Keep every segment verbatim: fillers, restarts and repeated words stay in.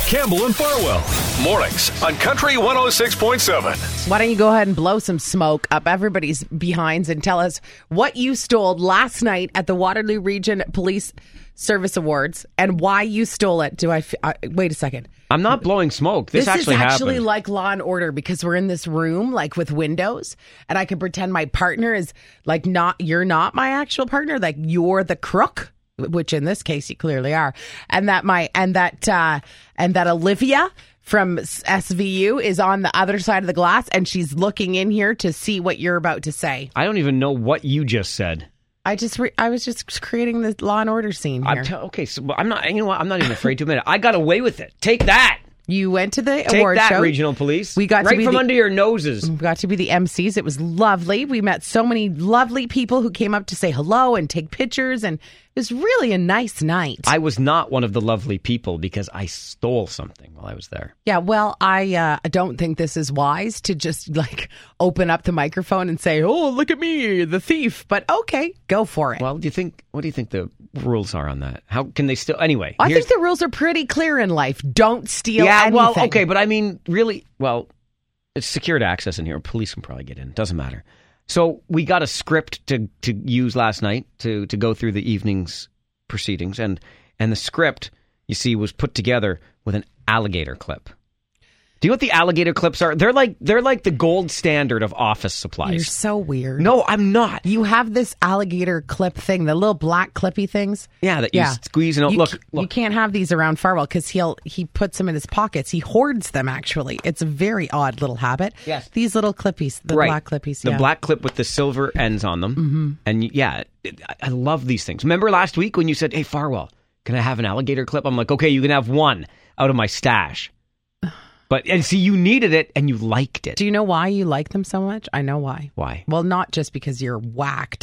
Campbell and Farwell. Mornings on Country one oh six point seven. Why don't you go ahead and blow some smoke up everybody's behinds and tell us what you stole last night at the Waterloo Region Police Service Awards and why you stole it. Do I? F- uh, wait a second. I'm not blowing smoke. This, this actually is actually happened. like Law and Order because we're in this room like with windows, and I can pretend my partner is like not. You're not my actual partner. Like you're the crook, which in this case you clearly are, and that my and that uh, and that Olivia from S V U is on the other side of the glass, and she's looking in here to see what you're about to say. I don't even know what you just said. I just re- I was just creating the Law and Order scene here. I'm t- okay, so I'm not. You know what? I'm not even afraid to admit it. I got away with it. Take that. You went to the Take award that, show. Regional Police. We got right to be from the, under your noses. We got to be the M Cs. It was lovely. We met so many lovely people who came up to say hello and take pictures, and it was really a nice night. I was not one of the lovely people because I stole something while I was there. Yeah, well, I uh, don't think this is wise to just like open up the microphone and say, "Oh, look at me, the thief." But okay, go for it. Well, do you think? What do you think the rules are on that? How can they still? Anyway, I think the rules are pretty clear in life. Don't steal yeah, anything. well, okay, but I mean, really, well, it's secured access in here. Police can probably get in. Doesn't matter. So we got a script to, to use last night to, to go through the evening's proceedings, and and the script, you see, was put together with an alligator clip. Do you know what the alligator clips are? They're like they're like the gold standard of office supplies. You're so weird. No, I'm not. You have this alligator clip thing, the little black clippy things. Yeah, that you Yeah. squeeze and You, look, c- look. you can't have these around Farwell because he'll he puts them in his pockets. He hoards them. Actually, it's a very odd little habit. Yes. These little clippies, the right. black clippies. The yeah. black clip with the silver ends on them. Mm-hmm. And y- yeah, it, I- I love these things. Remember last week when you said, "Hey, Farwell, can I have an alligator clip?" I'm like, okay, you can have one out of my stash. But, and see, you needed it and you liked it. Do you know why you like them so much? I know why. Why? Well, not just because you're whacked.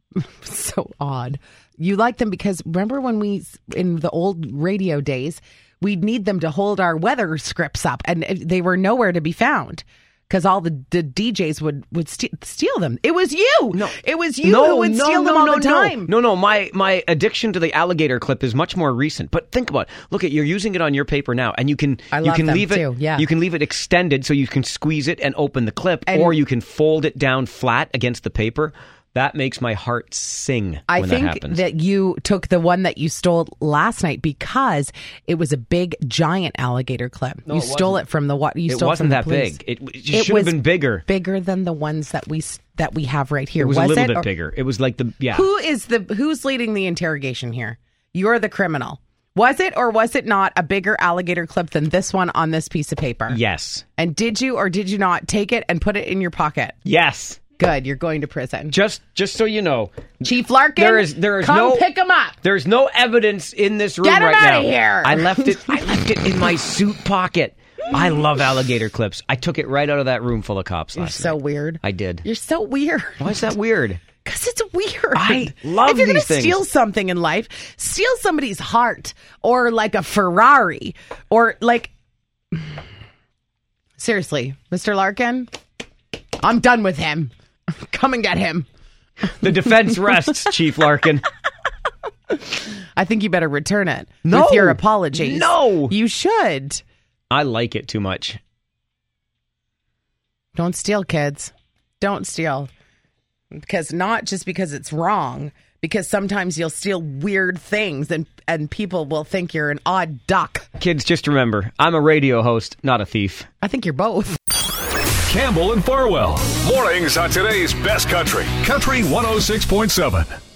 So odd. You like them because remember when we, in the old radio days, we'd need them to hold our weather scripts up and they were nowhere to be found. Because all the, the D Js would, would st- steal them. It was you. No. It was you no, who would no, steal no, them all no, the time. No, no, no. My, my addiction to the alligator clip is much more recent. But think about it. Look, at you're using it on your paper now, and you can I you love can them leave it. too, yeah. You can leave it extended so you can squeeze it and open the clip, And- or you can fold it down flat against the paper. That makes my heart sing I when think that happens. that you took the one that you stole last night because it was a big, giant alligator clip. No, you it stole wasn't. it from the what? You It stole wasn't from the that police. big. It, it It should have was been bigger. Bigger than the ones that we s- that we have right here. It was, was a little it? bit Or- bigger. It was like the yeah. Who is the who's leading the interrogation here? You're the criminal. Was it or was it not a bigger alligator clip than this one on this piece of paper? Yes. And did you or did you not take it and put it in your pocket? Yes. Good. You're going to prison. Just just so you know, Chief Larkin, there is there is come no pick him up. There's no evidence in this room Get him right outta now. here. I left it. I left it in my suit pocket. I love alligator clips. I took it right out of that room full of cops You're last so night. weird. I did. You're so weird. Why is that weird? Because it's weird. I love If you're gonna these things. steal something in life, steal somebody's heart or like a Ferrari or like. Seriously, Mister Larkin, I'm done with him. Come and get him. The defense rests, Chief Larkin. I think you better return it No. with your apologies. No. You should. I like it too much. Don't steal, kids. Don't steal. Because not just because it's wrong, because sometimes you'll steal weird things and, and people will think you're an odd duck. Kids, just remember, I'm a radio host, not a thief. I think you're both. Campbell and Farwell. Mornings on today's best country. Country one oh six point seven.